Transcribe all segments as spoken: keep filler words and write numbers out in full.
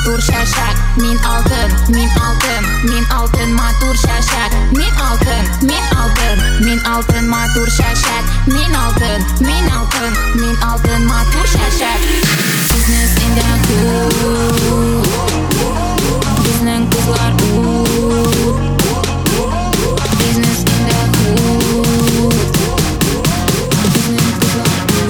матур шашак. Мин алтын, мин алтын, мин алтын матур шашак. Мин алтын, мин алтын, мин алтын матур шашак. Мин алтын, мин алтын, мин алтын матур шашак. Business in the hood. Bizning qizlar u. Business in the hood. Bizning qizlar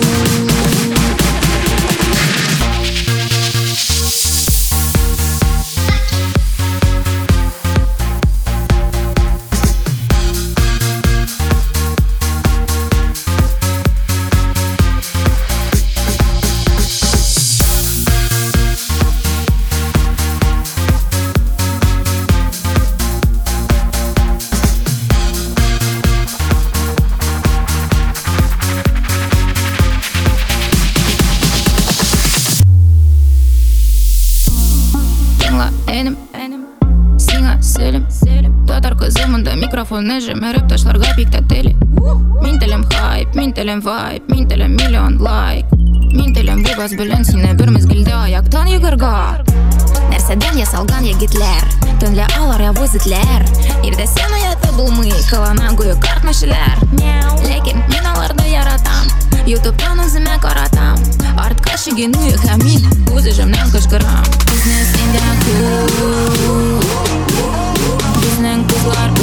Микрофонны жемеріп ташларға пиктатели. Мин телем хайп, мин телем вайп, мин телем миллион лайк. Мин телем бубас белән сине бер мезгилдә аяктан йөгәргә. Нәрсәдән ясалган егетләр, төнлә алар явыз итләр. Ирдә сен уята булмый, кылана гүя картмашылар. Ләкин мин аларны яратам, ютубтан үземә каратам. Артка чигенү һәм мин үз җемнән кычкырам. Business in the hood. Безнең кызлар